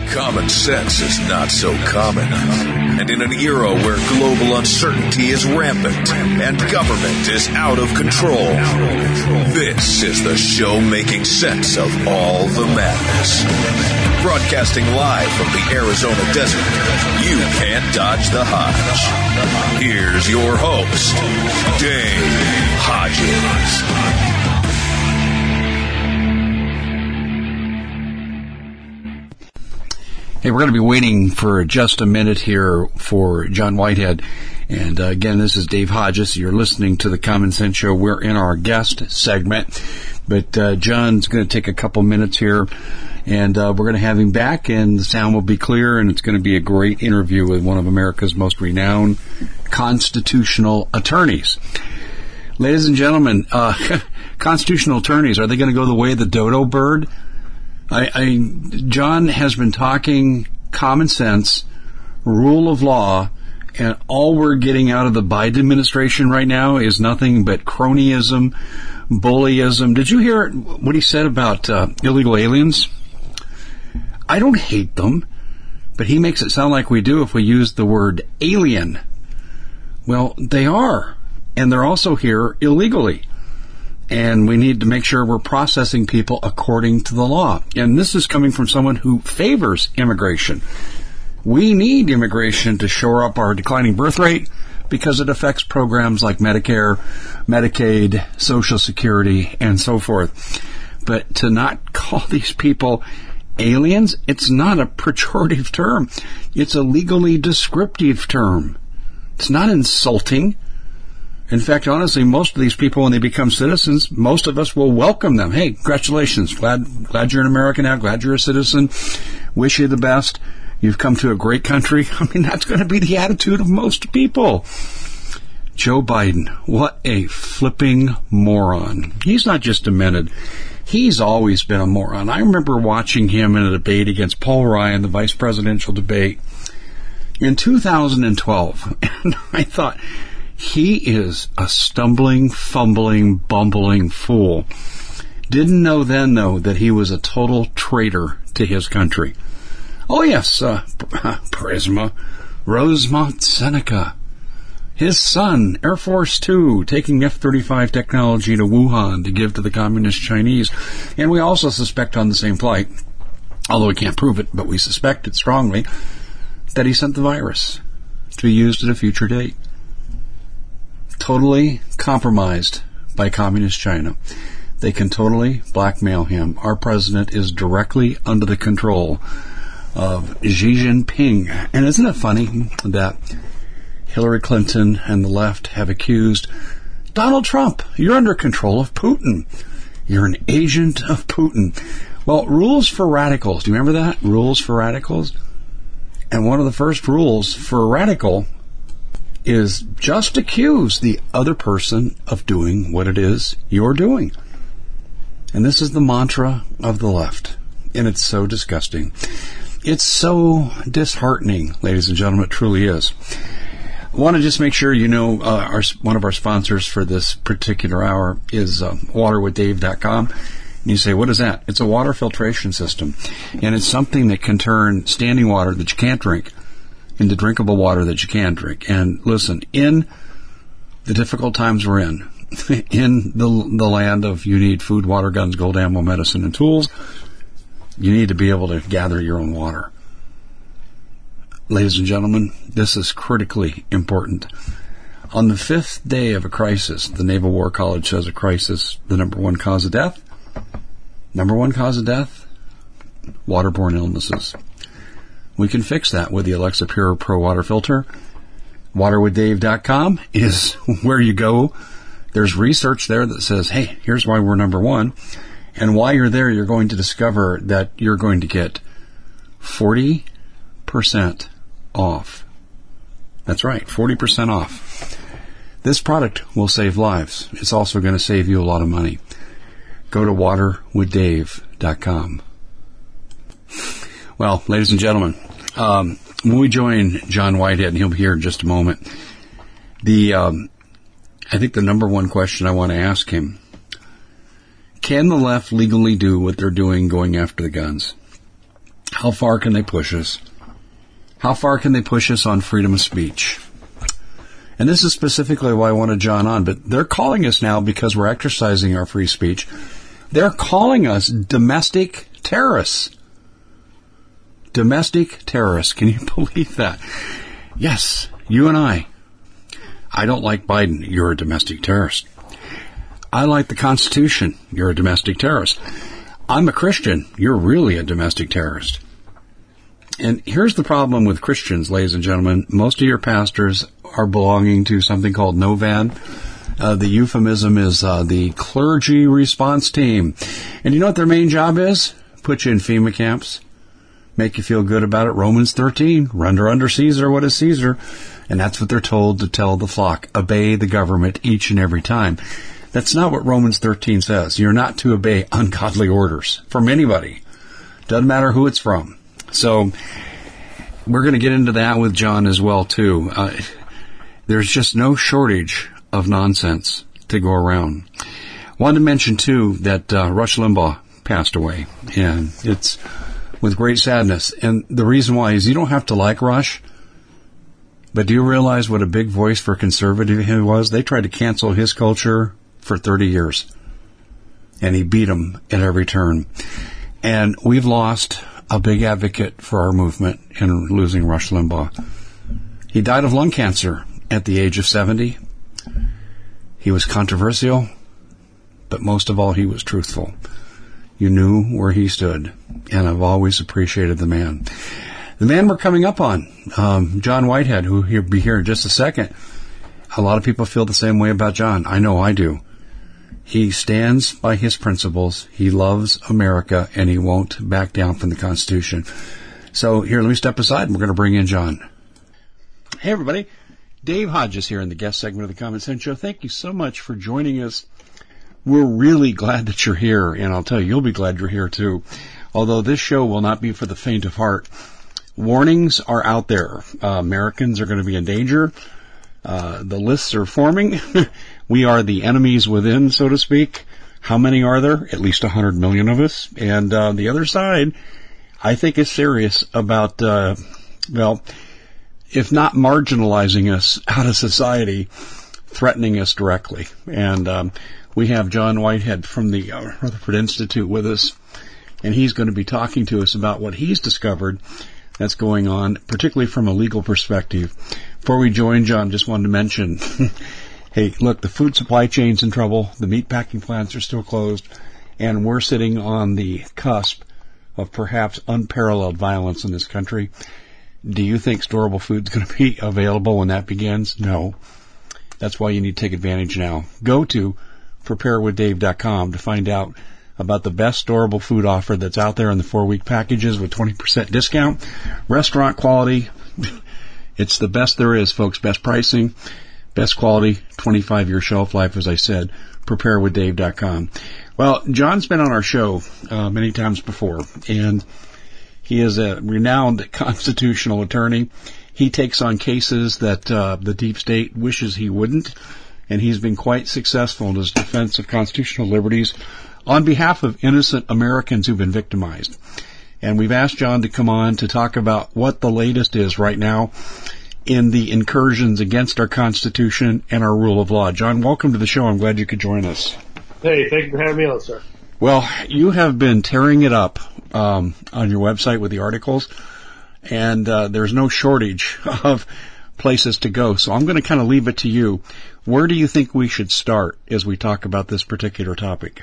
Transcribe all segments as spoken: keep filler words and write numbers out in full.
Common sense is not so common. And in an era where global uncertainty is rampant and government is out of control, this is the show making sense of all the madness. Broadcasting live from the Arizona desert, you can't dodge the Hodge. Here's your host, Dave Hodges. Hey, we're going to be waiting for just a minute here for John Whitehead. And uh, again, this is Dave Hodges. You're listening to the Common Sense Show. We're in our guest segment. But uh, John's going to take a couple minutes here, and uh, we're going to have him back, and the sound will be clear, and it's going to be a great interview with one of America's most renowned constitutional attorneys. Ladies and gentlemen, uh, constitutional attorneys, are they going to go the way of the dodo bird? I, I, John has been talking common sense, rule of law, and all we're getting out of the Biden administration right now is nothing but cronyism, bullyism. Did you hear what he said about uh, illegal aliens? I don't hate them, but he makes it sound like we do if we use the word alien. Well, they are, and they're also here illegally. And we need to make sure we're processing people according to the law. And this is coming from someone who favors immigration. We need immigration to shore up our declining birth rate because it affects programs like Medicare, Medicaid, Social Security, and so forth. But to not call these people aliens, it's not a pejorative term. It's a legally descriptive term. It's not insulting. In fact, honestly, most of these people, when they become citizens, most of us will welcome them. Hey, congratulations. Glad, glad you're an American now. Glad you're a citizen. Wish you the best. You've come to a great country. I mean, that's going to be the attitude of most people. Joe Biden, what a flipping moron. He's not just demented. He's always been a moron. I remember watching him in a debate against Paul Ryan, the vice presidential debate, in two thousand twelve. And I thought, he is a stumbling, fumbling, bumbling fool. Didn't know then, though, that he was a total traitor to his country. Oh, yes, uh, Prisma, Rosemont Seneca. His son, Air Force Two, taking F thirty-five technology to Wuhan to give to the Communist Chinese. And we also suspect on the same flight, although we can't prove it, but we suspect it strongly, that he sent the virus to be used at a future date. Totally compromised by Communist China. They can totally blackmail him. Our president is directly under the control of Xi Jinping. And isn't it funny that Hillary Clinton and the left have accused Donald Trump, you're under control of Putin. You're an agent of Putin. Well, rules for radicals. Do you remember that? Rules for radicals? And one of the first rules for a radical is just accuse the other person of doing what it is you're doing. And this is the mantra of the left. And it's so disgusting. It's so disheartening, ladies and gentlemen. It truly is. I want to just make sure you know uh, our, one of our sponsors for this particular hour is uh, water with dave dot com. And you say, what is that? It's a water filtration system. And it's something that can turn standing water that you can't drink into drinkable water that you can drink. And listen, in the difficult times we're in, in the the land of you need food, water, guns, gold, ammo, medicine, and tools, you need to be able to gather your own water. Ladies and gentlemen, this is critically important. On the fifth day of a crisis, the Naval War College says a crisis, the number one cause of death, number one cause of death, waterborne illnesses. We can fix that with the Alexa Pure Pro Water Filter. water with dave dot com is where you go. There's research there that says, hey, here's why we're number one. And while you're there, you're going to discover that you're going to get forty percent off. That's right, forty percent off. This product will save lives. It's also going to save you a lot of money. Go to water with dave dot com. Well, ladies and gentlemen, um, when we join John Whitehead, and he'll be here in just a moment, the um, I think the number one question I want to ask him, can the left legally do what they're doing going after the guns? How far can they push us? How far can they push us on freedom of speech? And this is specifically why I wanted John on, but they're calling us now because we're exercising our free speech. They're calling us domestic terrorists. Domestic terrorists. Can you believe that? Yes, you and I. I don't like Biden. You're a domestic terrorist. I like the Constitution. You're a domestic terrorist. I'm a Christian. You're really a domestic terrorist. And here's the problem with Christians, ladies and gentlemen. Most of your pastors are belonging to something called NOVAD. Uh, the euphemism is uh, the Clergy Response Team. And you know what their main job is? Put you in FEMA camps. Make you feel good about it. Romans thirteen, render under Caesar what is Caesar. And that's what they're told to tell the flock. Obey the government each and every time. That's not what Romans thirteen says. You're not to obey ungodly orders from anybody. Doesn't matter who it's from. So we're going to get into that with John as well, too. Uh, there's just no shortage of nonsense to go around. Wanted to mention, too, that uh, Rush Limbaugh passed away. And it's with great sadness. And the reason why is you don't have to like Rush. But do you realize what a big voice for conservative he was? They tried to cancel his culture for thirty years. And he beat them at every turn. And we've lost a big advocate for our movement in losing Rush Limbaugh. He died of lung cancer at the age of seventy. He was controversial, but most of all, he was truthful. You knew where he stood, and I've always appreciated the man. The man we're coming up on, um, John Whitehead, who will be here in just a second. A lot of people feel the same way about John. I know I do. He stands by his principles. He loves America, and he won't back down from the Constitution. So here, let me step aside, and we're going to bring in John. Hey, everybody. Dave Hodges here in the guest segment of the Common Sense Show. Thank you so much for joining us. We're really glad that you're here, and I'll tell you, you'll be glad you're here, too. Although this show will not be for the faint of heart. Warnings are out there. Uh, Americans are going to be in danger. Uh, the lists are forming. We are the enemies within, so to speak. How many are there? At least one hundred million of us. And uh, the other side, I think, is serious about, uh, well, if not marginalizing us out of society, threatening us directly. And um, we have John Whitehead from the uh, Rutherford Institute with us, and he's going to be talking to us about what he's discovered that's going on, particularly from a legal perspective. Before we join John, just wanted to mention, hey, look, the food supply chain's in trouble. The meat packing plants are still closed. And we're sitting on the cusp of perhaps unparalleled violence in this country. Do you think storable food's going to be available when that begins? No. That's why you need to take advantage now. Go to prepare with dave dot com to find out about the best storable food offer that's out there in the four-week packages with twenty percent discount. Restaurant quality. It's the best there is, folks. Best pricing, best quality, twenty-five year shelf life, as I said. prepare with dave dot com. Well, John's been on our show uh, many times before, and he is a renowned constitutional attorney. He takes on cases that uh, the deep state wishes he wouldn't, and he's been quite successful in his defense of constitutional liberties on behalf of innocent Americans who've been victimized. And we've asked John to come on to talk about what the latest is right now in the incursions against our Constitution and our rule of law. John, welcome to the show. I'm glad you could join us. Hey, thank you for having me on, sir. Well, you have been tearing it up um, on your website with the articles, and uh, there's no shortage of places to go. So I'm going to kind of leave it to you. Where do you think we should start as we talk about this particular topic?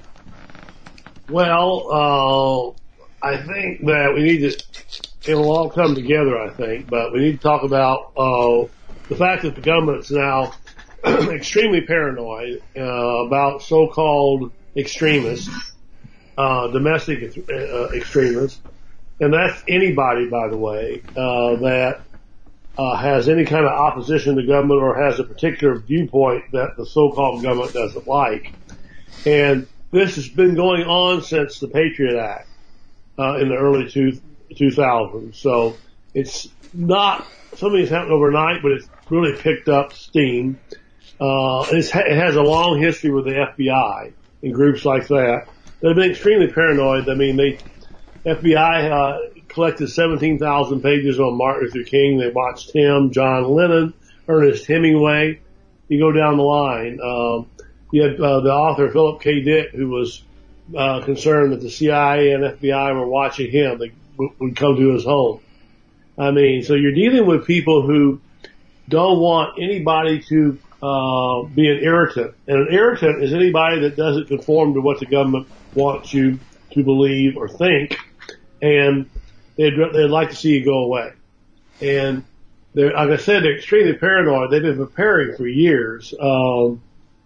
Well, uh, I think that we need to, it'll all come together, I think, but we need to talk about uh, the fact that the government's now extremely paranoid uh, about so-called extremists, uh, domestic uh, extremists, and that's anybody, by the way, uh, that uh, has any kind of opposition to government or has a particular viewpoint that the so-called government doesn't like. And this has been going on since the Patriot Act uh, in the early two, 2000s. So it's not something that's happened overnight, but it's really picked up steam. Uh, and it's, it has a long history with the F B I and groups like that that have been extremely paranoid. I mean, they F B I uh, collected seventeen thousand pages on Martin Luther King. They watched him, John Lennon, Ernest Hemingway. You go down the line. Um, you had uh, the author Philip K. Dick, who was uh, concerned that the C I A and F B I were watching him. They w- would come to his home. I mean, so you're dealing with people who don't want anybody to uh, be an irritant. And an irritant is anybody that doesn't conform to what the government wants you to believe or think, and they'd, they'd like to see you go away. And they're, like I said, they're extremely paranoid. They've been preparing for years. Um,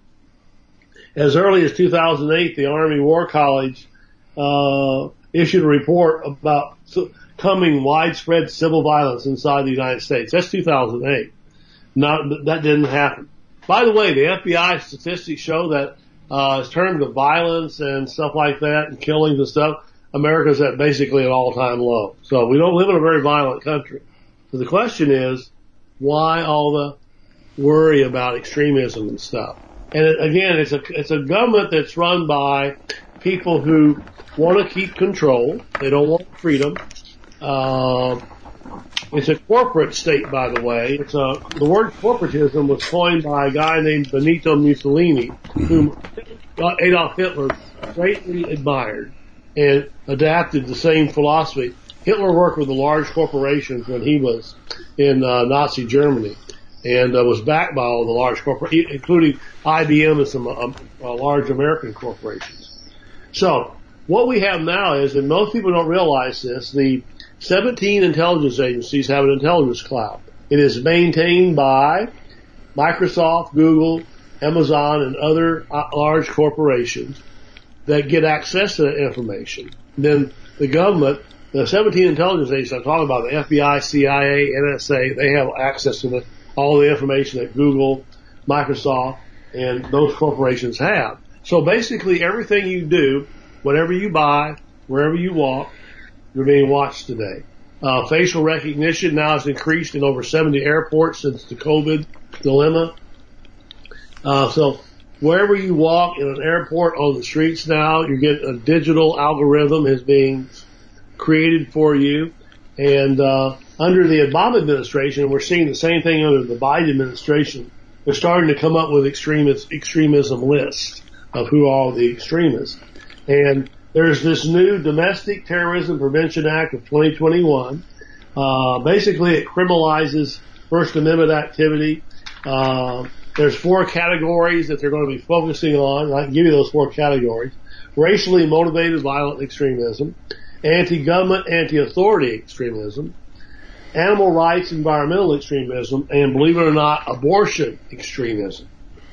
as early as two thousand eight, the Army War College uh, issued a report about coming widespread civil violence inside the United States. That's two thousand eight. Not, that didn't happen. By the way, the F B I statistics show that uh, in terms of violence and stuff like that and killings and stuff, America's at basically an all-time low. So we don't live in a very violent country. So the question is, why all the worry about extremism and stuff? And it, again, it's a it's a government that's run by people who want to keep control. They don't want freedom. Uh, it's a corporate state, by the way. It's a the word corporatism was coined by a guy named Benito Mussolini, whom Adolf Hitler greatly admired and adapted the same philosophy. Hitler worked with the large corporations when he was in uh, Nazi Germany, and uh, was backed by all the large corporations, including I B M and some uh, uh, large American corporations. So what we have now is, and most people don't realize this, the seventeen intelligence agencies have an intelligence cloud. It is maintained by Microsoft, Google, Amazon, and other uh, large corporations that get access to that information. Then the government, the seventeen intelligence agencies I'm talking about, the F B I, C I A, N S A, they have access to the, all the information that Google, Microsoft, and those corporations have. So basically everything you do, whatever you buy, wherever you walk, you're being watched today. Uh, facial recognition now has increased in over seventy airports since the COVID dilemma. Uh, so wherever you walk in an airport, on the streets now, you get a digital algorithm is being created for you. And uh, under the Obama administration, we're seeing the same thing under the Biden administration. They're starting to come up with extremist, extremism lists of who are all the extremists. And there's this new Domestic Terrorism Prevention Act of twenty twenty-one. Uh, basically, it criminalizes First Amendment activity. Uh, there's four categories that they're going to be focusing on. I can give you those four categories. Racially motivated violent extremism, anti-government, anti-authority extremism, animal rights, environmental extremism, and believe it or not, abortion extremism.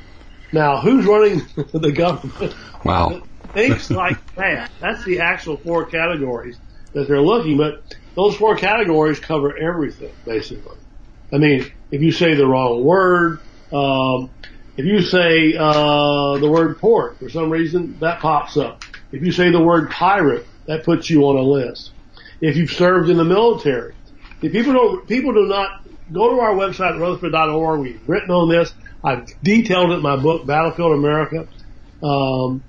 Now, who's running the government? Wow. Things like that. That's the actual four categories that they're looking, but those four categories cover everything, basically. I mean, if you say the wrong word, um, if you say uh the word pork, for some reason, that pops up. If you say the word pirate, that puts you on a list. If you've served in the military, if people don't, people do not go to our website, Rutherford dot org. We've written on this. I've detailed it in my book, Battlefield America. Um,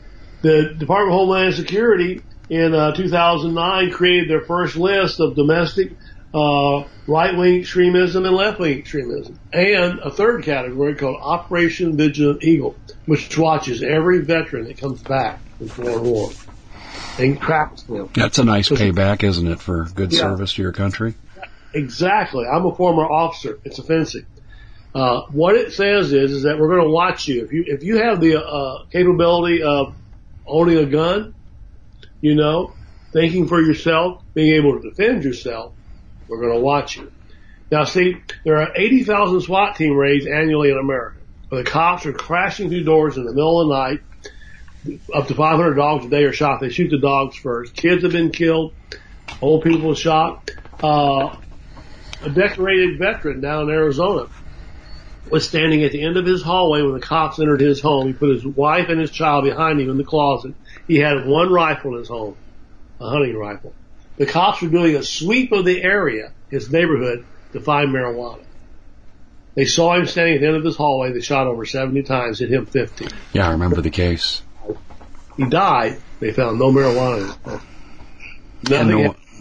The Department of Homeland Security in uh, two thousand nine created their first list of domestic uh, right-wing extremism and left-wing extremism, and a third category called Operation Vigilant Eagle, which watches every veteran that comes back from foreign war and tracks them. That's a nice payback, isn't it, for good yeah. service to your country? Exactly. I'm a former officer. It's offensive. Uh, what it says is, is that we're going to watch you. If you, if you have the uh, capability of owning a gun, you know, thinking for yourself, being able to defend yourself, we're going to watch you. Now, see, there are eighty thousand SWAT team raids annually in America, where the cops are crashing through doors in the middle of the night. Up to five hundred dogs a day are shot. They shoot the dogs first. Kids have been killed. Old people are shot. Uh, a decorated veteran down in Arizona was standing at the end of his hallway when the cops entered his home. He put his wife and his child behind him in the closet. He had one rifle in his home, a hunting rifle. The cops were doing a sweep of the area, his neighborhood, to find marijuana. They saw him standing at the end of his hallway. They shot over seventy times, hit him fifty. Yeah, I remember the case. He died. They found no marijuana in his home. And no,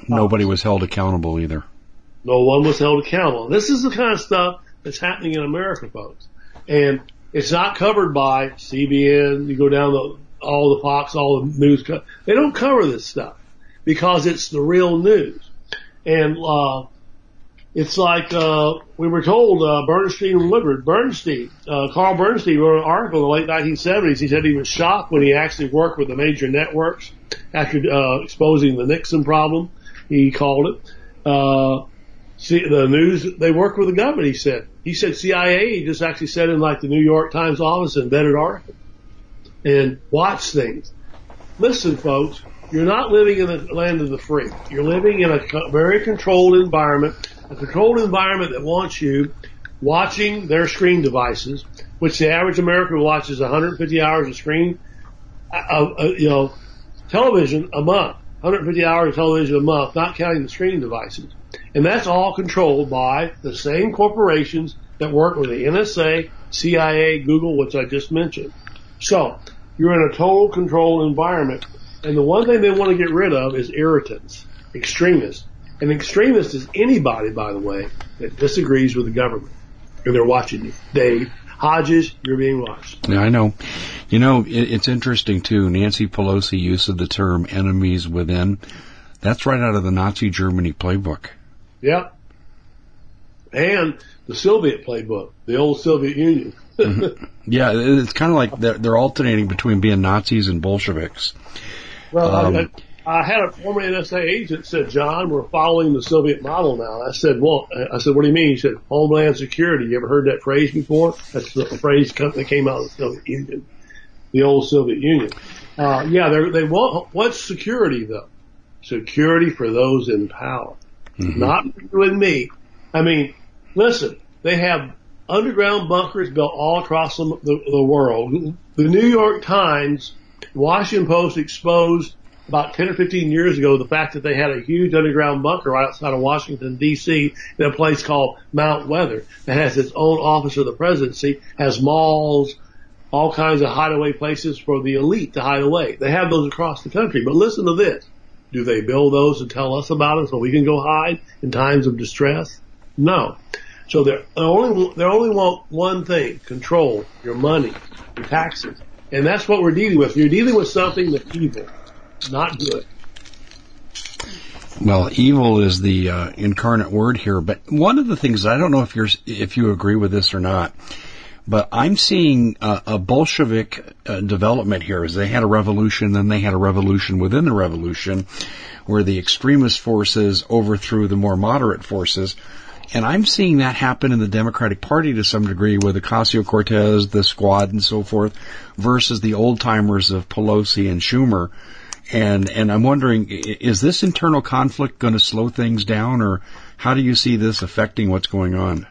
nobody was held accountable either. No one was held accountable. This is the kind of stuff that's happening in America, folks. And it's not covered by C B N. You go down the, all the Fox, all the news. Co- they don't cover this stuff because it's the real news. And, uh, it's like, uh, we were told, uh, Bernstein and Woodward, Bernstein, uh, Carl Bernstein wrote an article in the late nineteen seventies. He said he was shocked when he actually worked with the major networks after, uh, exposing the Nixon problem. He called it, uh, see, the news, they work with the government, he said. He said C I A just actually said in like the New York Times office and embedded article and watch things. Listen, folks, you're not living in the land of the free. You're living in a co- very controlled environment, a controlled environment that wants you watching their screen devices, which the average American watches one hundred fifty hours of screen, uh, uh, you know, television a month, one hundred fifty hours of television a month, not counting the screen devices. And that's all controlled by the same corporations that work with the N S A, C I A, Google, which I just mentioned. So you're in a total controlled environment. And the one thing they want to get rid of is irritants, extremists. An extremist is anybody, by the way, that disagrees with the government. And they're watching you. Dave Hodges, you're being watched. Yeah, I know. You know, it, it's interesting, too. Nancy Pelosi use of the term enemies within. That's right out of the Nazi Germany playbook. Yep. And the Soviet playbook, the old Soviet Union. Mm-hmm. Yeah, it's kind of like they're, they're alternating between being Nazis and Bolsheviks. Well, um, I, I had a former N S A agent said, John, we're following the Soviet model now. I said, well, I said, what do you mean? He said, Homeland Security. You ever heard that phrase before? That's the phrase that came out of the Soviet Union, the old Soviet Union. Uh, yeah, they they want, what's security though? Security for those in power. Mm-hmm. Not you and me. I mean, listen, they have underground bunkers built all across the, the, the world. The New York Times, Washington Post exposed about ten or fifteen years ago the fact that they had a huge underground bunker right outside of Washington, D C in a place called Mount Weather that has its own office of the presidency, has malls, all kinds of hideaway places for the elite to hide away. They have those across the country. But listen to this. Do they build those and tell us about it so we can go hide in times of distress? No. So they only they only want one thing: control your money, your taxes, and that's what we're dealing with. You're dealing with something that's evil, not good. Well, evil is the uh, incarnate word here. But one of the things, I don't know if you're if you agree with this or not, but I'm seeing a, a Bolshevik uh, development here. As they had a revolution, then they had a revolution within the revolution, where the extremist forces overthrew the more moderate forces. And I'm seeing that happen in the Democratic Party to some degree with Ocasio-Cortez, the Squad, and so forth, versus the old-timers of Pelosi and Schumer. And and I'm wondering, is this internal conflict going to slow things down, or how do you see this affecting what's going on?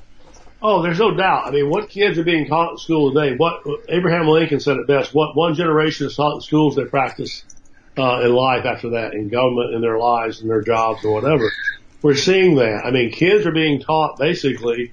Oh, there's no doubt. I mean, what kids are being taught in school today, what Abraham Lincoln said it best, what one generation is taught in schools, they practice uh, in life after that, in government, in their lives, in their jobs, or whatever. We're seeing that. I mean, kids are being taught basically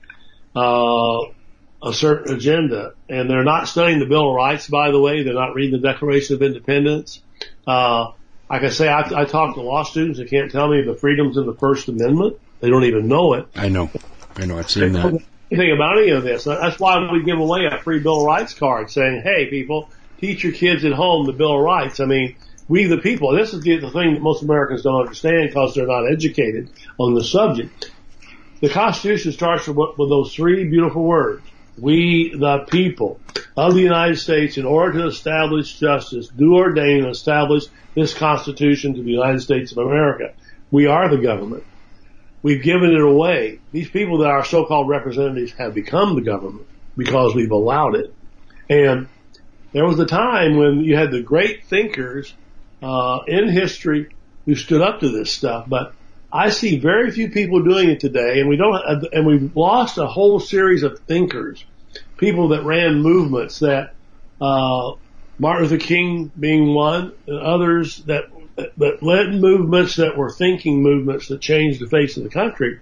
uh a certain agenda, and they're not studying the Bill of Rights, by the way. They're not reading the Declaration of Independence. Uh Like I say, I, I talk to law students that can't tell me the freedoms in the First Amendment. They don't even know it. I know. I know. I've seen that. Anything about any of this. That's why we give away a free Bill of Rights card saying, hey, people, teach your kids at home the Bill of Rights. I mean, we the people, this is the, the thing that most Americans don't understand because they're not educated on the subject. The Constitution starts with, with those three beautiful words. We, the people of the United States, in order to establish justice, do ordain and establish this Constitution to the United States of America. We are the government. We've given it away. These people that are so-called representatives have become the government because we've allowed it. And there was a time when you had the great thinkers uh in history who stood up to this stuff, but I see very few people doing it today, and we don't, and we've lost a whole series of thinkers, people that ran movements that, uh, Martin Luther King being one, and others that, that led movements that were thinking movements that changed the face of the country.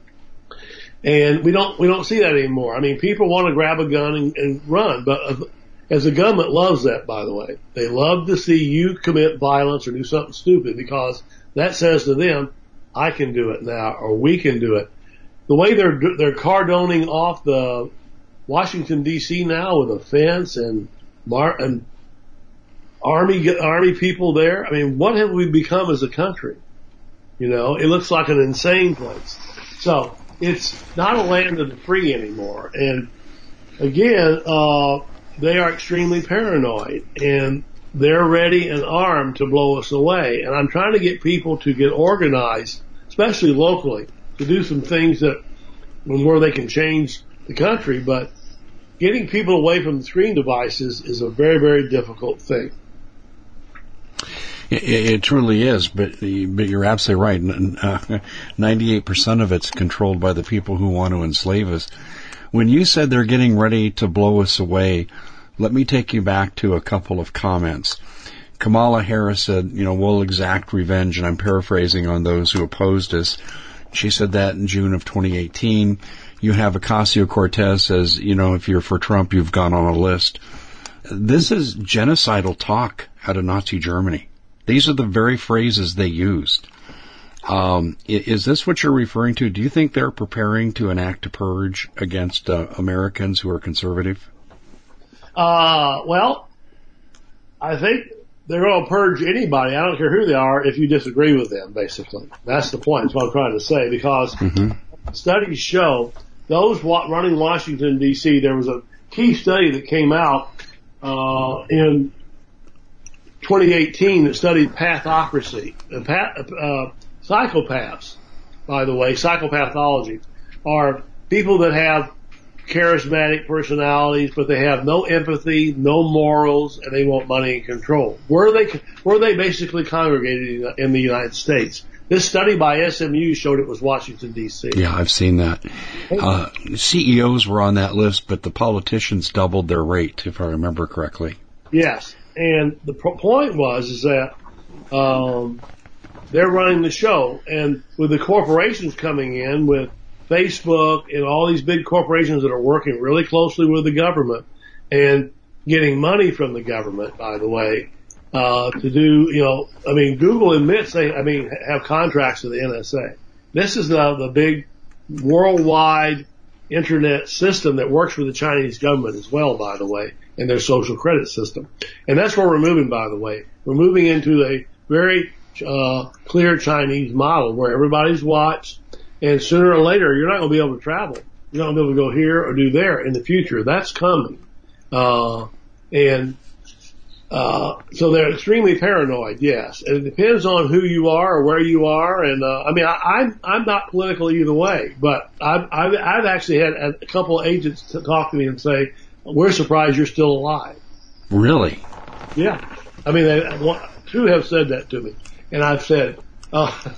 And we don't, we don't see that anymore. I mean, people want to grab a gun and, and run, but uh, as the government loves that, by the way. They love to see you commit violence or do something stupid because that says to them, I can do it now, or we can do it. The way they're they're cardoning off the Washington D C now with a fence and mar- and army army people there. I mean, what have we become as a country? You know, it looks like an insane place. So it's not a land of the free anymore. And again, uh, they are extremely paranoid, and they're ready and armed to blow us away. And I'm trying to get people to get organized, especially locally, to do some things that where they can change the country. But getting people away from the screen devices is a very, very difficult thing. It, it truly is, but, but you're absolutely right. Uh, ninety-eight percent of it's controlled by the people who want to enslave us. When you said they're getting ready to blow us away, let me take you back to a couple of comments. Kamala Harris said, you know, we'll exact revenge, and I'm paraphrasing on those who opposed us. She said that in June of twenty eighteen. You have Ocasio-Cortez says, you know, if you're for Trump, you've gone on a list. This is genocidal talk out of Nazi Germany. These are the very phrases they used. Um, is this what you're referring to? Do you think they're preparing to enact a purge against uh, Americans who are conservative? Uh, well, I think they're going to purge anybody. I don't care who they are if you disagree with them, basically. That's the point. That's what I'm trying to say, because mm-hmm. studies show those running Washington, D C, there was a key study that came out uh, in twenty eighteen that studied pathocracy. And path, uh, psychopaths, by the way, psychopathology, are people that have charismatic personalities, but they have no empathy, no morals, and they want money and control. Where they where they basically congregated in the United States. This study by S M U showed it was Washington, D C. Yeah, I've seen that. Uh, C E Os were on that list, but the politicians doubled their rate, if I remember correctly. Yes, and the point was is that um, they're running the show, and with the corporations coming in, with Facebook and all these big corporations that are working really closely with the government and getting money from the government, by the way, uh, to do, you know, I mean, Google admits they, I mean, have contracts with the N S A. This is the, the big worldwide internet system that works for the Chinese government as well, by the way, and their social credit system. And that's where we're moving, by the way. We're moving into a very, uh, clear Chinese model where everybody's watched. And sooner or later, you're not going to be able to travel. You're not going to be able to go here or do there in the future. That's coming. Uh, and, uh, so they're extremely paranoid, yes. And it depends on who you are or where you are. And, uh, I mean, I, I'm, I'm not political either way, but I've, I've, I've actually had a couple of agents to talk to me and say, we're surprised you're still alive. Really? Yeah. I mean, they, two have said that to me. And I've said, oh,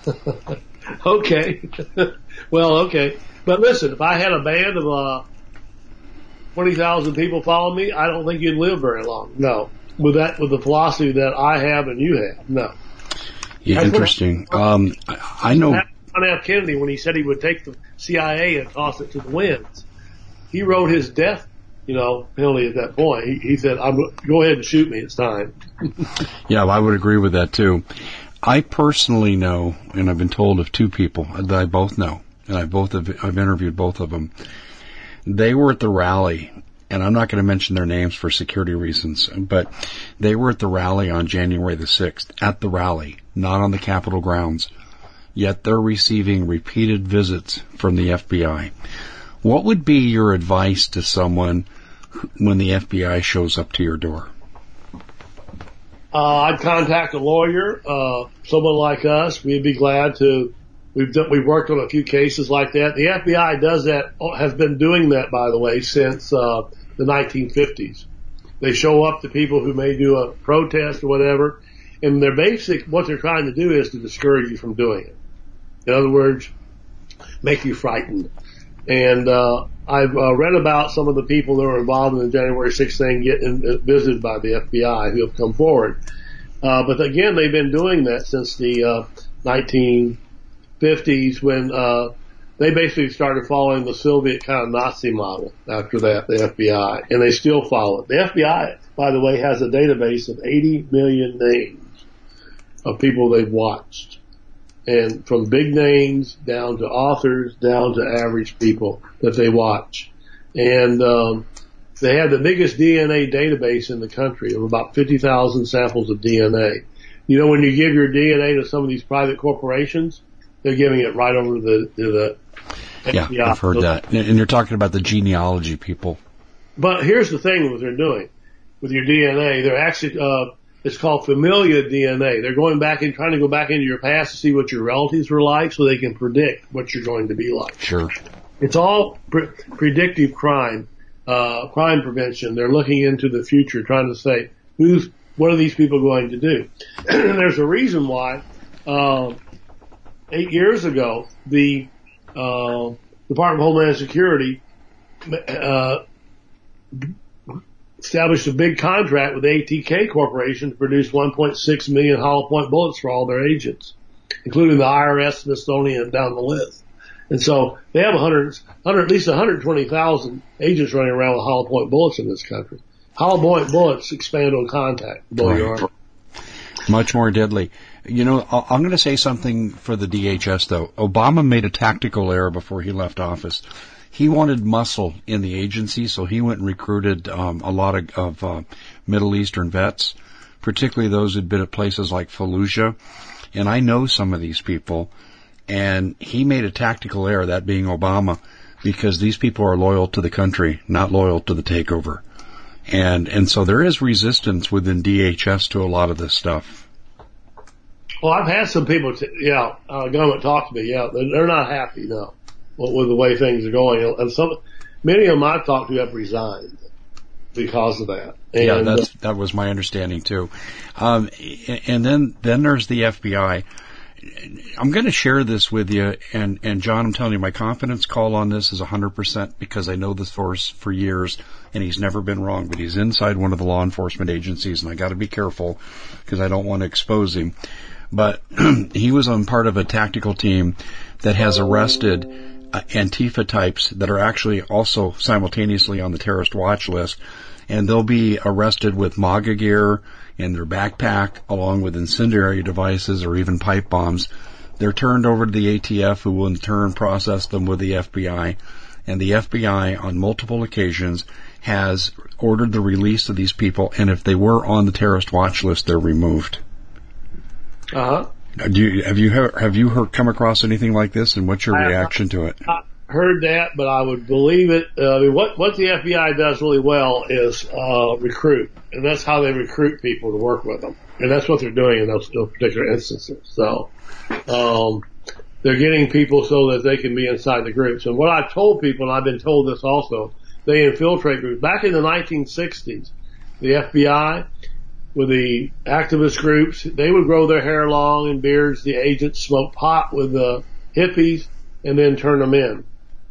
okay. Well, okay. But listen, if I had a band of uh twenty thousand people follow me, I don't think you'd live very long. No. With that, with the philosophy that I have and you have. No. Yeah, That's interesting. I, um, I, I know. John F. Kennedy, when he said he would take the C I A and toss it to the winds, he wrote his death, you know, penalty at that point. He, he said, I'm, go ahead and shoot me. It's time. Yeah, I would agree with that too. I personally know, and I've been told of two people that I both know, and I both have, I've interviewed both of them. They were at the rally, and I'm not going to mention their names for security reasons, but they were at the rally on January the sixth, at the rally, not on the Capitol grounds, yet they're receiving repeated visits from the F B I. What would be your advice to someone when the F B I shows up to your door? Uh, I'd contact a lawyer, uh, someone like us. We'd be glad to. We've done, we've worked on a few cases like that. The F B I does that, has been doing that, by the way, since uh, the nineteen fifties. They show up to people who may do a protest or whatever, and their basic what they're trying to do is to discourage you from doing it. In other words, make you frightened. And uh, I've uh, read about some of the people that were involved in the January sixth thing getting visited by the F B I who have come forward. Uh, but again, they've been doing that since the uh, nineteen fifties when uh, they basically started following the Soviet kind of Nazi model after that, the F B I, and they still follow it. The F B I, by the way, has a database of eighty million names of people they've watched. and from big names down to authors, down to average people that they watch. And um, they have the biggest D N A database in the country of about fifty thousand samples of D N A. You know, when you give your D N A to some of these private corporations, they're giving it right over to the, to the yeah, F B I. I've heard so, that. And you're talking about the genealogy people. But here's the thing what they're doing with your D N A. They're actually, uh, it's called familial D N A. They're going back and trying to go back into your past to see what your relatives were like so they can predict what you're going to be like. Sure. It's all pre- predictive crime, uh, crime prevention. They're looking into the future, trying to say, who's, what are these people going to do? And there's a reason why, um, eight years ago, the, uh, Department of Homeland Security, uh, established a big contract with A T K Corporation to produce one point six million hollow point bullets for all their agents, including the I R S, Smithsonian, down the list. And so they have one hundred, one hundred, at least one hundred twenty thousand agents running around with hollow point bullets in this country. Hollow point bullets expand on contact. Right. Much more deadly. You know, I'm going to say something for the D H S, though. Obama made a tactical error before he left office. He wanted muscle in the agency, so he went and recruited um, a lot of, of uh, Middle Eastern vets, particularly those who'd been at places like Fallujah. And I know some of these people, and he made a tactical error, that being Obama, because these people are loyal to the country, not loyal to the takeover. And and so there is resistance within D H S to a lot of this stuff. Well, I've had some people, t- yeah, uh, government talk to me, yeah, they're, they're not happy, no, with the way things are going. And some, many of them I've talked to have resigned because of that. And, yeah, that's, that was my understanding too. Um, and then, then there's the F B I. I'm going to share this with you, and, and John, I'm telling you, my confidence call on this is one hundred percent because I know the source for years, and he's never been wrong, but he's inside one of the law enforcement agencies, and I got to be careful because I don't want to expose him. But he was on part of a tactical team that has arrested uh, Antifa types that are actually also simultaneously on the terrorist watch list, and they'll be arrested with MAGA gear in their backpack, along with incendiary devices or even pipe bombs. They're turned over to the A T F, who will in turn process them with the F B I. And the F B I, on multiple occasions, has ordered the release of these people, and if they were on the terrorist watch list, they're removed. Uh-huh. Do you, have you heard, have you heard, come across anything like this, and what's your I reaction to it? I heard that, but I would believe it. Uh, I mean, what, what the F B I does really well is, uh, recruit. And that's how they recruit people to work with them. And that's what they're doing in those, those particular instances. So, um, they're getting people so that they can be inside the groups. And what I've told people, and I've been told this also, they infiltrate groups. Back in the nineteen sixties, the F B I, with the activist groups, they would grow their hair long and beards. The agents smoked pot with the hippies and then turn them in.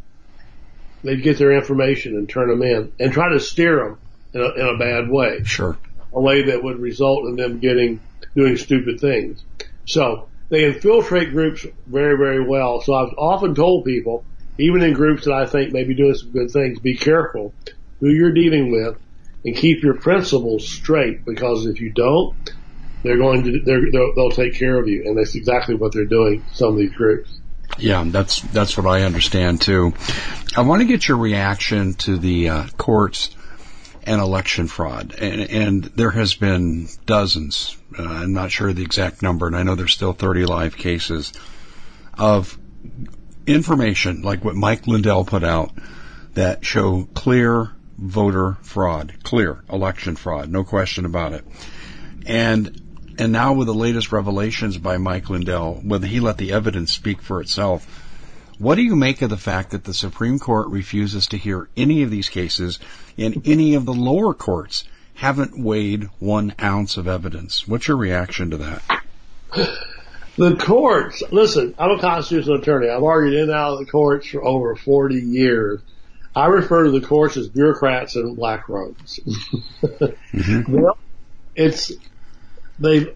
They'd get their information and turn them in and try to steer them in a, in a bad way. Sure. A way that would result in them getting, doing stupid things. So they infiltrate groups very, very well. So I've often told people, even in groups that I think may be doing some good things, be careful who you're dealing with and keep your principles straight, because if you don't, they're going to, they're, they'll, they'll take care of you. And that's exactly what they're doing to some of these groups. Yeah, that's, that's what I understand too. I want to get your reaction to the, uh, courts and election fraud. And, and there has been dozens, uh, I'm not sure the exact number, and I know there's still thirty live cases of information like what Mike Lindell put out that show clear voter fraud, clear election fraud, no question about it. And and now with the latest revelations by Mike Lindell, whether he let the evidence speak for itself, what do you make of the fact that the Supreme Court refuses to hear any of these cases, and any of the lower courts haven't weighed one ounce of evidence? What's your reaction to that? The courts, listen, I'm a constitutional attorney. I've argued in and out of the courts for over forty years. I refer to the courts as bureaucrats in black robes. Mm-hmm. Well, it's, they,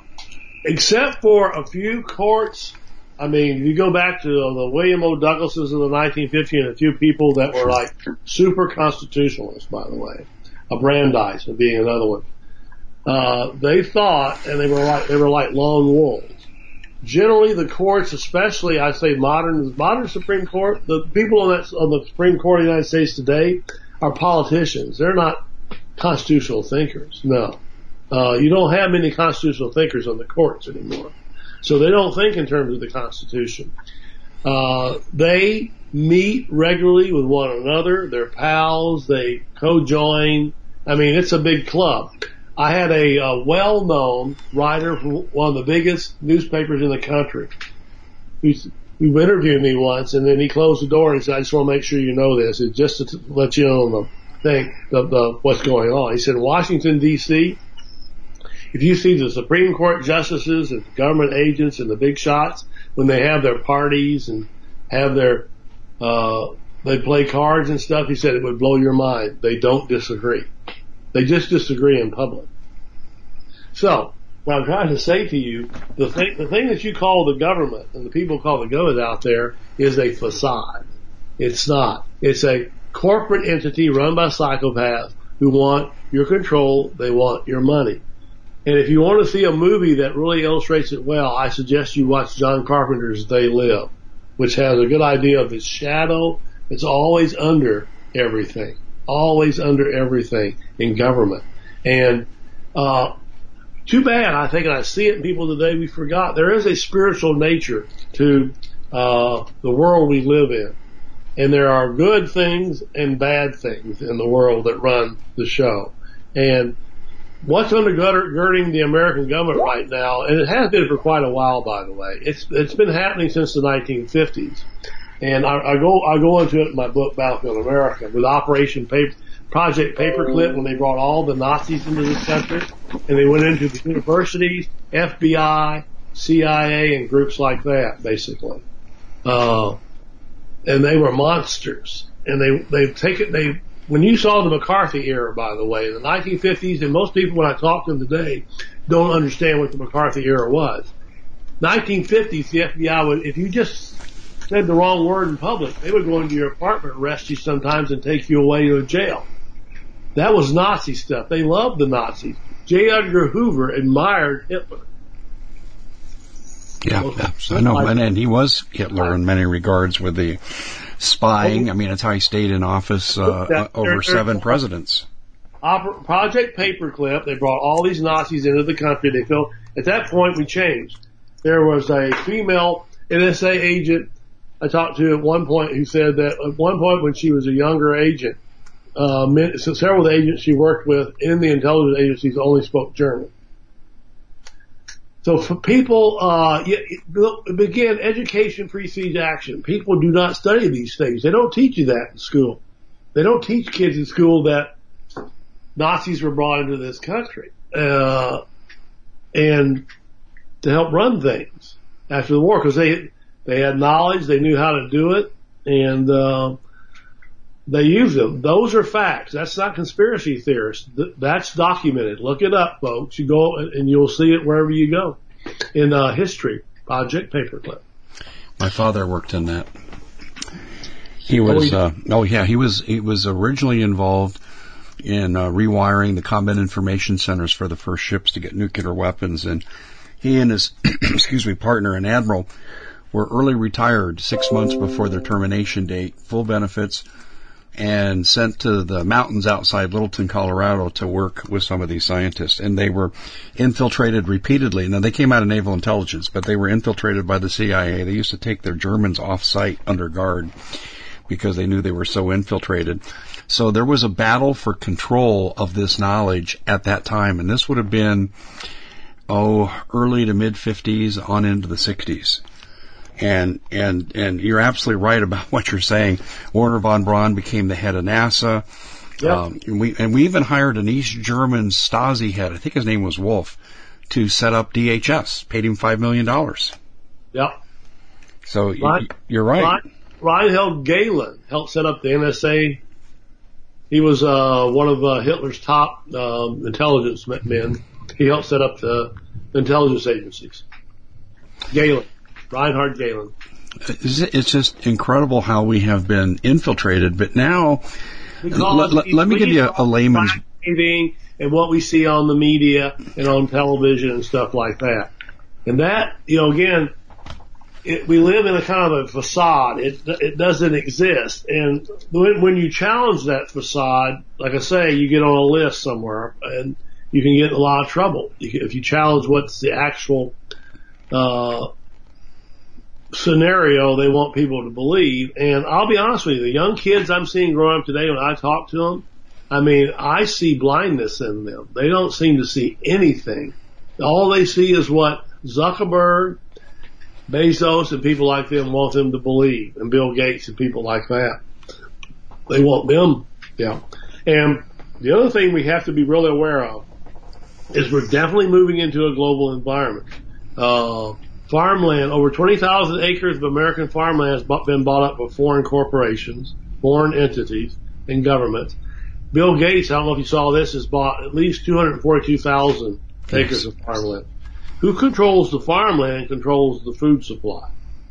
except for a few courts, I mean, you go back to the William O. Douglases of the nineteen fifties and a few people that were like super constitutionalists, by the way. A Brandeis being another one. Uh, they thought, and they were like, they were like lone wolves, generally the courts, especially I say modern modern Supreme Court, the people on that on the Supreme Court of the United States today are politicians. They're not constitutional thinkers. No, uh, you don't have many constitutional thinkers on the courts anymore. So they don't think in terms of the Constitution. Uh, they meet regularly with one another. They're pals. They co-join. I mean, it's a big club. I had a, a well-known writer from one of the biggest newspapers in the country who, who interviewed me once, and then he closed the door and he said, I just want to make sure you know this. It's just to let you know the thing, the, the, what's going on. He said, Washington, D C, if you see the Supreme Court justices and government agents and the big shots, when they have their parties and have their, uh, they play cards and stuff, he said it would blow your mind. They don't disagree. They just disagree in public. So, what I'm trying to say to you, the thing, the thing that you call the government and the people call the government out there is a facade. It's not. It's a corporate entity run by psychopaths who want your control. They want your money. And if you want to see a movie that really illustrates it well, I suggest you watch John Carpenter's They Live, which has a good idea of this shadow that's always under everything, always under everything in government. And uh too bad, I think, and I see it in people today, we forgot there is a spiritual nature to uh the world we live in. And there are good things and bad things in the world that run the show. And what's undergirding the American government right now, and it has been for quite a while, by the way, it's it's been happening since the nineteen fifties. And I, I go I go into it in my book, Battlefield America, with Operation Paper, Project Paperclip, when they brought all the Nazis into this country, and they went into the universities, F B I, C I A, and groups like that, basically. Uh, and they were monsters. And they they've taken they. When you saw the McCarthy era, by the way, in the nineteen fifties, and most people when I talk to them today don't understand what the McCarthy era was. nineteen fifties, the F B I would, if you just said the wrong word in public, they would go into your apartment, arrest you sometimes, and take you away to a jail. That was Nazi stuff. They loved the Nazis. J. Edgar Hoover admired Hitler. Yeah, I know, and, and he was Hitler in many regards with the spying. I mean, it's how he stayed in office uh, over seven presidents. Project Paperclip, they brought all these Nazis into the country. They felt, at that point, we changed. There was a female N S A agent I talked to at one point who said that at one point when she was a younger agent, uh, so several of the agents she worked with in the intelligence agencies only spoke German. So for people, uh, again, education precedes action. People do not study these things. They don't teach you that in school. They don't teach kids in school that Nazis were brought into this country, uh, and to help run things after the war, because they, they had knowledge, they knew how to do it, and, uh, they used them. Those are facts. That's not conspiracy theorists. That's documented. Look it up, folks. You go and you'll see it wherever you go in uh, history. Project Paperclip. My father worked in that. He was. Oh, uh, oh yeah, he was. He was originally involved in uh, rewiring the combat information centers for the first ships to get nuclear weapons, and he and his excuse me partner, an admiral, were early retired six months before their termination date, full benefits, and sent to the mountains outside Littleton, Colorado to work with some of these scientists. And they were infiltrated repeatedly. Now, they came out of naval intelligence, but they were infiltrated by the C I A. They used to take their Germans off-site under guard because they knew they were so infiltrated. So there was a battle for control of this knowledge at that time. And this would have been, oh, early to mid-fifties on into the sixties. And, and, and you're absolutely right about what you're saying. Werner von Braun became the head of NASA. Yep. Um, and we, and we even hired an East German Stasi head, I think his name was Wolf, to set up D H S, paid him five million dollars. Yep. So you, you're right. Reinhard Gehlen helped set up the N S A. He was, uh, one of, uh, Hitler's top, um, intelligence men. He helped set up the intelligence agencies. Gehlen. Reinhard Gehlen. It's just incredible how we have been infiltrated, but now, let, let, let me give you a, a layman's... And what we see on the media and on television and stuff like that. And that, you know, again, it, we live in a kind of a facade. It, it doesn't exist. And when, when you challenge that facade, like I say, you get on a list somewhere and you can get in a lot of trouble. You can, if you challenge what's the actual, uh, scenario they want people to believe. And I'll be honest with you, the young kids I'm seeing growing up today, when I talk to them, I mean, I see blindness in them. They don't seem to see anything. All they see is what Zuckerberg, Bezos, and people like them want them to believe, and Bill Gates and people like that. They want them, yeah. And the other thing we have to be really aware of is we're definitely moving into a global environment. Uh, farmland, over twenty thousand acres of American farmland has been bought up by foreign corporations, foreign entities, and governments. Bill Gates, I don't know if you saw this, has bought at least two hundred forty-two thousand acres of farmland. Who controls the farmland controls the food supply.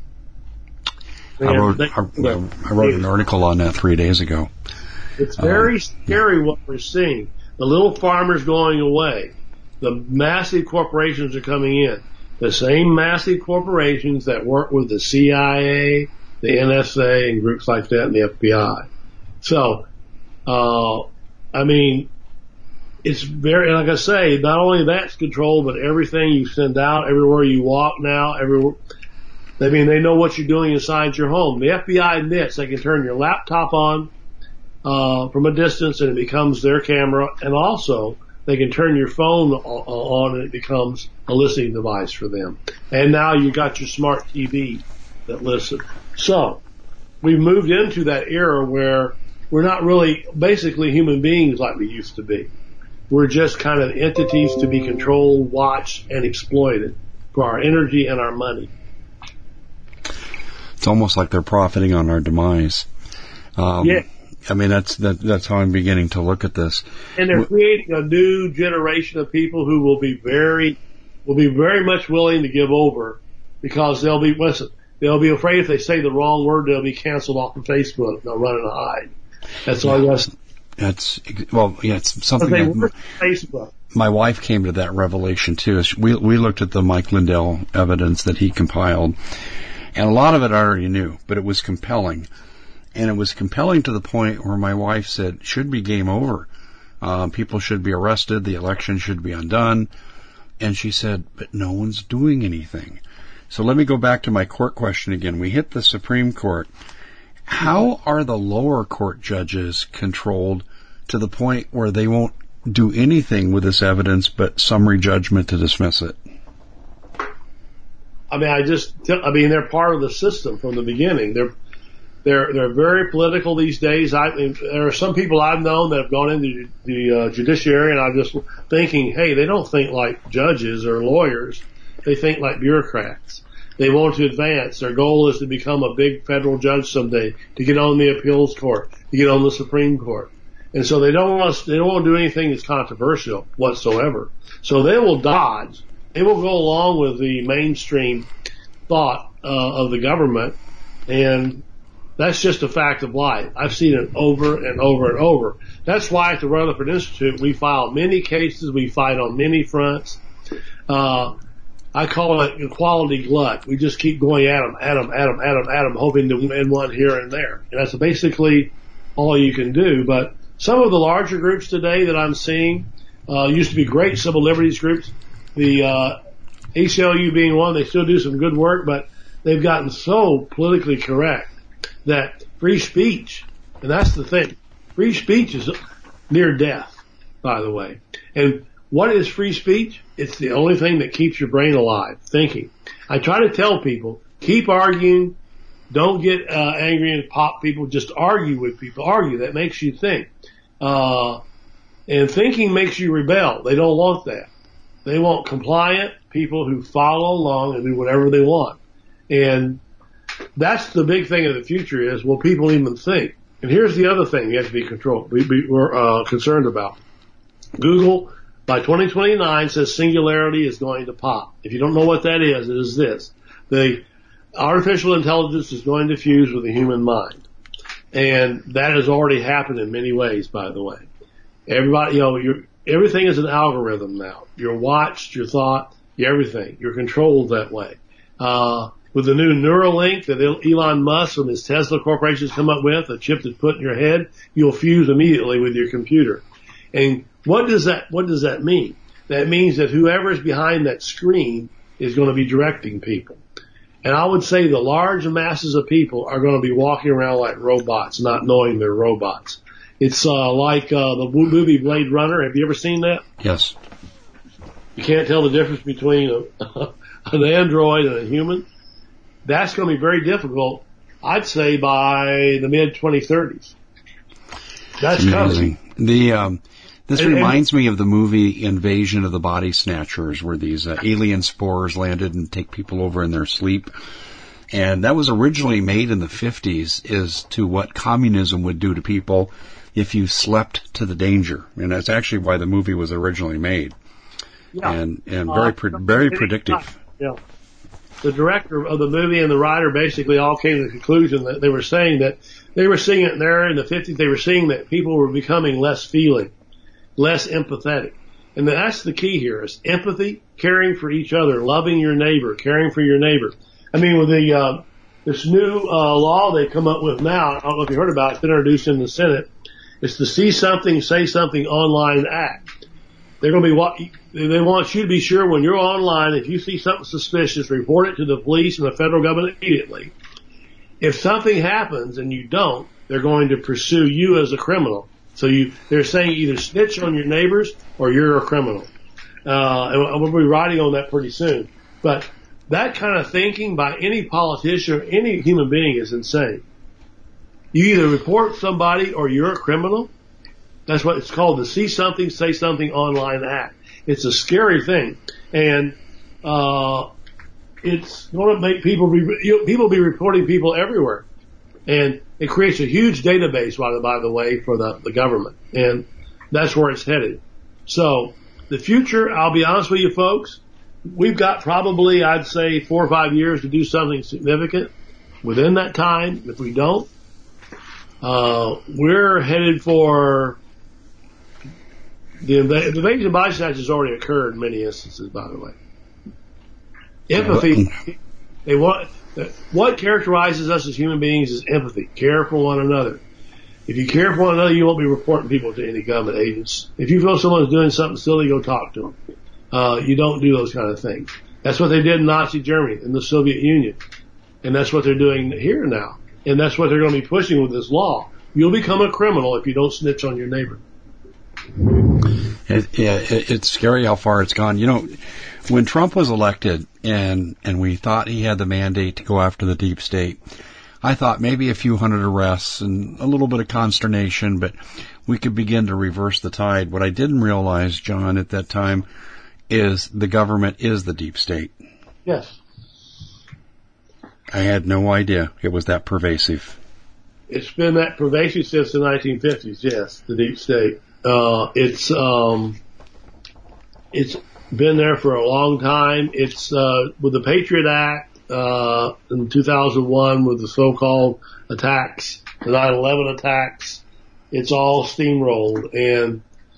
And I wrote, they, I, I wrote an article on that three days ago. It's very um, scary what we're seeing. The little farmers going away. The massive corporations are coming in. The same massive corporations that work with the C I A, the N S A, and groups like that, and the F B I. So, uh, I mean, it's very, like I say, not only that's controlled, but everything you send out, everywhere you walk now, everywhere. I mean, they know what you're doing inside your home. The F B I admits they can turn your laptop on, uh, from a distance and it becomes their camera, and also they can turn your phone on and it becomes a listening device for them. And now you got your smart T V that listens. So, we've moved into that era where we're not really basically human beings like we used to be. We're just kind of entities to be controlled, watched, and exploited for our energy and our money. It's almost like they're profiting on our demise. Um, yeah. I mean, that's that, that's how I'm beginning to look at this. And they're creating a new generation of people who will be very, will be very much willing to give over because they'll be, listen, they'll be afraid if they say the wrong word, they'll be canceled off of Facebook. They'll run and hide. That's all you got. That's, well, yeah, it's something that Facebook. My wife came to that revelation too. We, we looked at the Mike Lindell evidence that he compiled, and a lot of it I already knew, but it was compelling. And it was compelling to the point where my wife said, should be game over. Uh, people should be arrested. The election should be undone. And she said, but no one's doing anything. So let me go back to my court question again. We hit the Supreme Court. How are the lower court judges controlled to the point where they won't do anything with this evidence but summary judgment to dismiss it? I mean, I just, I mean, they're part of the system from the beginning. They're, they're, they're very political these days. I mean, there are some people I've known that have gone into the uh, judiciary, and I'm just thinking, hey, they don't think like judges or lawyers. They think like bureaucrats. They want to advance. Their goal is to become a big federal judge someday, to get on the appeals court, to get on the Supreme Court. And so they don't want to, they don't want to do anything that's controversial whatsoever. So they will dodge. They will go along with the mainstream thought uh, of the government, and that's just a fact of life. I've seen it over and over and over. That's why at the Rutherford Institute we file many cases. We fight on many fronts. Uh, I call it equality glut. We just keep going at them, at them, at them, at them, at them, hoping to win one here and there. And that's basically all you can do. But some of the larger groups today that I'm seeing uh, used to be great civil liberties groups. The uh, A C L U being one, they still do some good work, but they've gotten so politically correct that free speech, and that's the thing, free speech is near death, by the way. And what is free speech? It's the only thing that keeps your brain alive, thinking. I try to tell people, keep arguing, don't get uh, angry and pop people, just argue with people, argue, that makes you think. Uh, and thinking makes you rebel. They don't want that. They want compliant people who follow along and do whatever they want. And that's the big thing of the future is, will people even think? And here's the other thing you have to be controlled, be, be uh, concerned about. Google, by twenty twenty-nine, says singularity is going to pop. If you don't know what that is, it is this. The artificial intelligence is going to fuse with the human mind. And that has already happened in many ways, by the way. Everybody, you know, you're, everything is an algorithm now. You're watched, you're thought, everything. You're controlled that way. Uh, with the new Neuralink that Elon Musk and his Tesla Corporation has come up with, a chip that's put in your head, you'll fuse immediately with your computer. And what does that, what does that mean? That means that whoever's behind that screen is going to be directing people. And I would say the large masses of people are going to be walking around like robots, not knowing they're robots. It's uh, like uh, the movie Blade Runner. Have you ever seen that? Yes. You can't tell the difference between a, an android and a human. That's going to be very difficult, I'd say, by the mid twenty thirties. That's amazing. coming. The um, this and, reminds and, me of the movie Invasion of the Body Snatchers, where these uh, alien spores landed and take people over in their sleep. And that was originally made in the fifties as to what communism would do to people if you slept to the danger. And that's actually why the movie was originally made. Yeah. And and very uh, pre- very predictive. Yeah. The director of the movie and the writer basically all came to the conclusion that they were saying that they were seeing it there in the fifties. They were seeing that people were becoming less feeling, less empathetic. And that's the key here is empathy, caring for each other, loving your neighbor, caring for your neighbor. I mean, with the, uh, this new, uh, law they've come up with now, I don't know if you heard about it, it's been introduced in the Senate. It's the See Something, Say Something Online Act. They're going to be, they want you to be sure when you're online, if you see something suspicious, report it to the police and the federal government immediately. If something happens and you don't, they're going to pursue you as a criminal. So you, they're saying either snitch on your neighbors or you're a criminal. Uh, and we'll be writing on that pretty soon. But that kind of thinking by any politician or any human being is insane. You either report somebody or you're a criminal. That's what it's called, the See Something, Say Something Online Act. It's a scary thing. And, uh, it's going to make people be, people be reporting people everywhere. And it creates a huge database, by the, by the way, for the, the government. And that's where it's headed. So the future, I'll be honest with you folks, we've got probably, I'd say, four or five years to do something significant. Within that time, if we don't, uh, we're headed for the, inv- the invasion of body snatchers has already occurred in many instances, by the way. Empathy, they want, what characterizes us as human beings is empathy, care for one another. If you care for one another, you won't be reporting people to any government agents. If you feel someone's doing something silly, go talk to them. Uh, you don't do those kind of things. That's what they did in Nazi Germany, in the Soviet Union. And that's what they're doing here now. And that's what they're going to be pushing with this law. You'll become a criminal if you don't snitch on your neighbor. It, yeah, it, it's scary how far it's gone. You know, when Trump was elected and, and we thought he had the mandate to go after the deep state, I thought maybe a few hundred arrests and a little bit of consternation, but we could begin to reverse the tide. What I didn't realize, John, at that time is the government is the deep state. Yes. I had no idea it was that pervasive. It's been that pervasive since the nineteen fifties, yes, the deep state. Uh, it's, um, it's been there for a long time. It's, uh, with the Patriot Act, uh, in two thousand one with the so-called attacks, the nine eleven attacks, it's all steamrolled. And,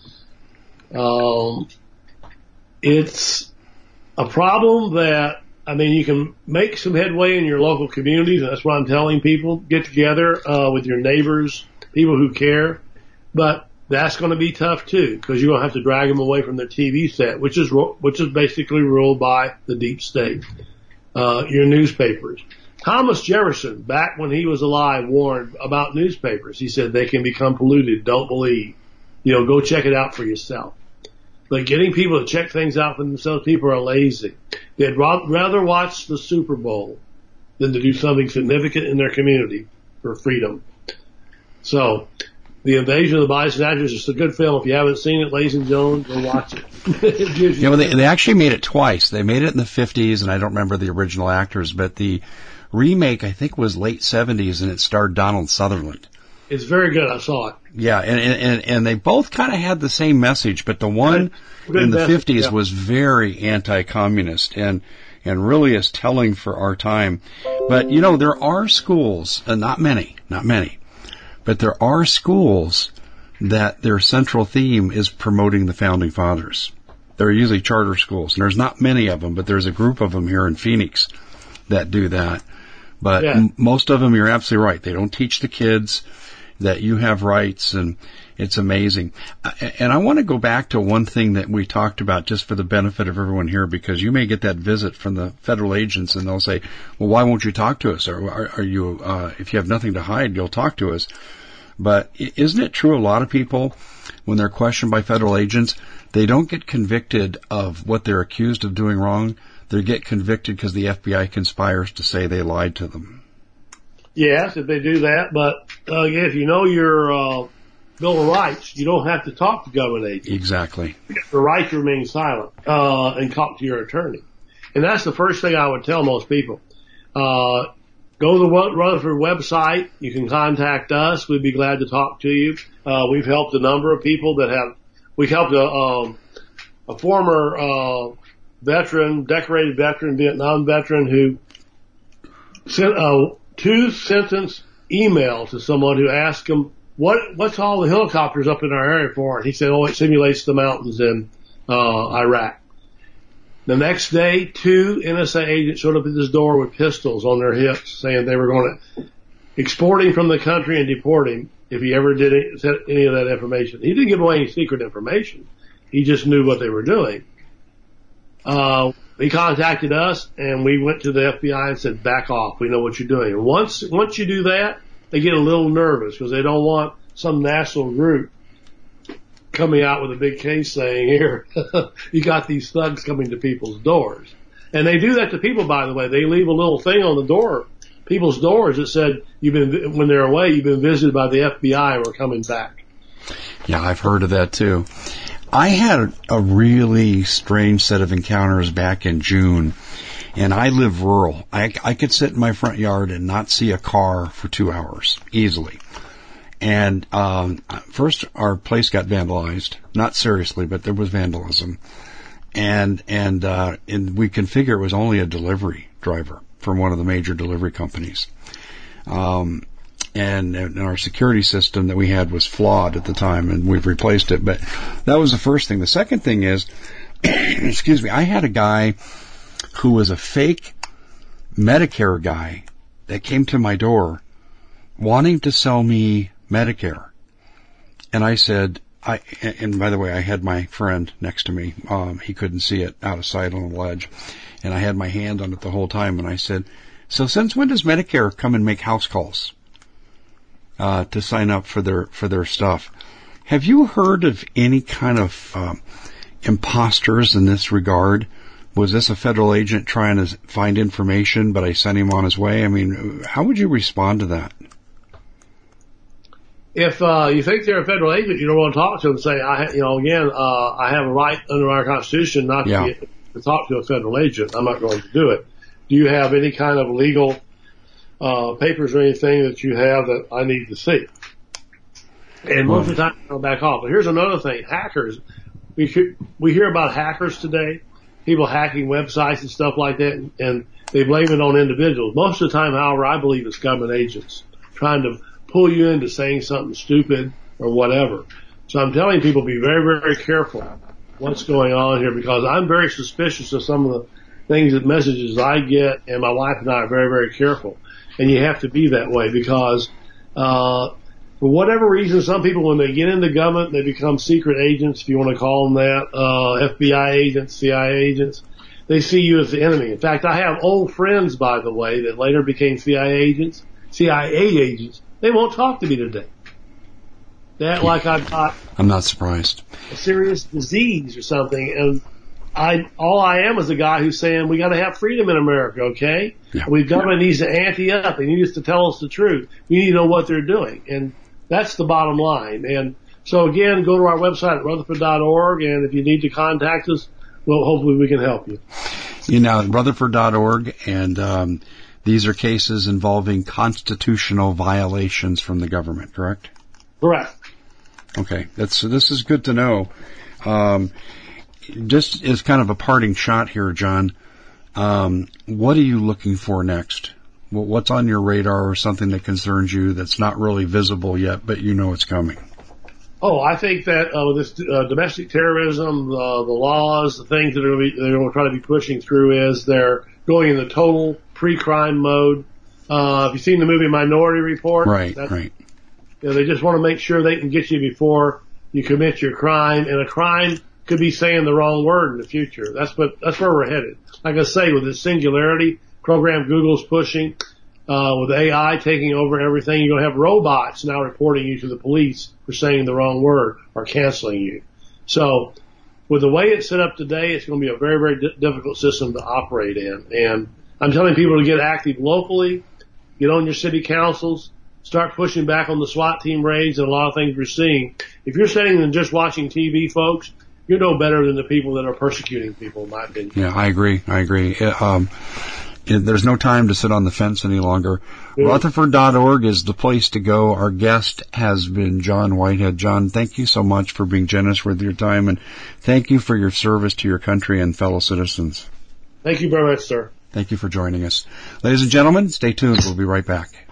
um, it's a problem that, I mean, you can make some headway in your local communities, and that's what I'm telling people. Get together, uh, with your neighbors, people who care. But that's going to be tough too, because you're going to have to drag them away from their T V set, which is, which is basically ruled by the deep state. Uh, your newspapers. Thomas Jefferson, back when he was alive, warned about newspapers. He said they can become polluted. Don't believe. You know, go check it out for yourself. But getting people to check things out for themselves, people are lazy. They'd rather watch the Super Bowl than to do something significant in their community for freedom. So, The Invasion of the Body Snatchers is a good film. If you haven't seen it, ladies and gentlemen, go watch it. it you yeah, well, they, they actually made it twice. They made it in the fifties, and I don't remember the original actors, but the remake, I think, was late seventies, and it starred Donald Sutherland. It's very good. I saw it. Yeah, and and, and they both kind of had the same message, but the one good in the message, fifties yeah. was very anti-communist and and really is telling for our time. But, you know, there are schools, and not many, not many, but there are schools that their central theme is promoting the Founding Fathers. They're usually charter schools, and there's not many of them, but there's a group of them here in Phoenix that do that. But yeah. m- most of them, you're absolutely right. They don't teach the kids that you have rights, and it's amazing. And I want to go back to one thing that we talked about just for the benefit of everyone here, because you may get that visit from the federal agents and they'll say, well, why won't you talk to us? Or are, are you, uh, if you have nothing to hide, you'll talk to us. But isn't it true a lot of people, when they're questioned by federal agents, they don't get convicted of what they're accused of doing wrong. They get convicted because the F B I conspires to say they lied to them. Yes, if they do that. But uh, if you know your uh, Bill of Rights, you don't have to talk to government agents. Exactly. You have the right to remain silent uh, and talk to your attorney. And that's the first thing I would tell most people. Uh, go to the Rutherford website. You can contact us. We'd be glad to talk to you. Uh, we've helped a number of people that have, we've helped a, um, a former, uh, veteran, decorated veteran, Vietnam veteran who sent a two sentence email to someone who asked him, what, what's all the helicopters up in our area for? And he said, oh, it simulates the mountains in, uh, Iraq. The next day, two N S A agents showed up at his door with pistols on their hips saying they were going to export him from the country and deport him if he ever did any, said any of that information. He didn't give away any secret information. He just knew what they were doing. Uh, he contacted us and we went to the F B I and said, back off. We know what you're doing. And once, once you do that, they get a little nervous because they don't want some national group coming out with a big case saying, here, you got these thugs coming to people's doors. And they do that to people, by the way. They leave a little thing on the door, people's doors that said, you've been, when they're away, you've been visited by the F B I and we're coming back. Yeah, I've heard of that too. I had a really strange set of encounters back in June, and I live rural. I, I could sit in my front yard and not see a car for two hours, easily. And um first, our place got vandalized. Not seriously, but there was vandalism. And and uh and we can figure it was only a delivery driver from one of the major delivery companies. Um and, and our security system that we had was flawed at the time, and we've replaced it. But that was the first thing. The second thing is, excuse me, I had a guy who was a fake Medicare guy that came to my door wanting to sell me Medicare. And I said, I, and by the way, I had my friend next to me. Um, he couldn't see it, out of sight on a ledge. And I had my hand on it the whole time. And I said, so since when does Medicare come and make house calls, uh, to sign up for their, for their stuff? Have you heard of any kind of, um, imposters in this regard? Was this a federal agent trying to find information, but I sent him on his way? I mean, how would you respond to that? If uh you think they're a federal agent, you don't want to talk to them and say, I, you know, again, uh I have a right under our Constitution not to, yeah. be, to talk to a federal agent. I'm not going to do it. Do you have any kind of legal uh papers or anything that you have that I need to see? And most of the time, I'll back off. But here's another thing: hackers. We hear, we hear about hackers today, people hacking websites and stuff like that, and, and they blame it on individuals. Most of the time, however, I believe it's government agents trying to pull you into saying something stupid or whatever. So I'm telling people, be very, very careful what's going on here, because I'm very suspicious of some of the things that messages I get, and my wife and I are very, very careful. And you have to be that way because, uh, for whatever reason, some people, when they get into government, they become secret agents, if you want to call them that, uh, F B I agents, C I A agents. They see you as the enemy. In fact, I have old friends, by the way, that later became C I A agents, C I A agents. They won't talk to me today. They act like I've got I'm not surprised. a serious disease or something, and I all I am is a guy who's saying we got to have freedom in America, okay? Yeah. We've government needs to ante up. They need us to tell us the truth. We need to know what they're doing, and that's the bottom line. And so again, go to our website at rutherford dot org, and if you need to contact us, well, hopefully we can help you. You know, rutherford dot org, and um, these are cases involving constitutional violations from the government, correct? Correct. Okay, that's this is good to know. Um, just as kind of a parting shot here, John, um, what are you looking for next? What's on your radar, or something that concerns you that's not really visible yet, but you know it's coming? Oh, I think that uh, this uh, domestic terrorism, uh, the laws, the things that are going to be, they're going to try to be pushing through is they're going in the total pre-crime mode. Uh, have you seen the movie Minority Report? Right, That's, right. You know, they just want to make sure they can get you before you commit your crime, and a crime could be saying the wrong word in the future. That's what, that's where we're headed. Like I say, with this singularity program Google's pushing, uh, with A I taking over everything, you're going to have robots now reporting you to the police for saying the wrong word or canceling you. So with the way it's set up today, it's going to be a very, very di- difficult system to operate in. And I'm telling people to get active locally, get on your city councils, start pushing back on the SWAT team raids and a lot of things we're seeing. If you're sitting and just watching T V, folks, you're no better than the people that are persecuting people, in my opinion. Yeah, I agree. I agree. Um, there's no time to sit on the fence any longer. Yeah. Rutherford dot org is the place to go. Our guest has been John Whitehead. John, thank you so much for being generous with your time, and thank you for your service to your country and fellow citizens. Thank you very much, sir. Thank you for joining us. Ladies and gentlemen, stay tuned. We'll be right back.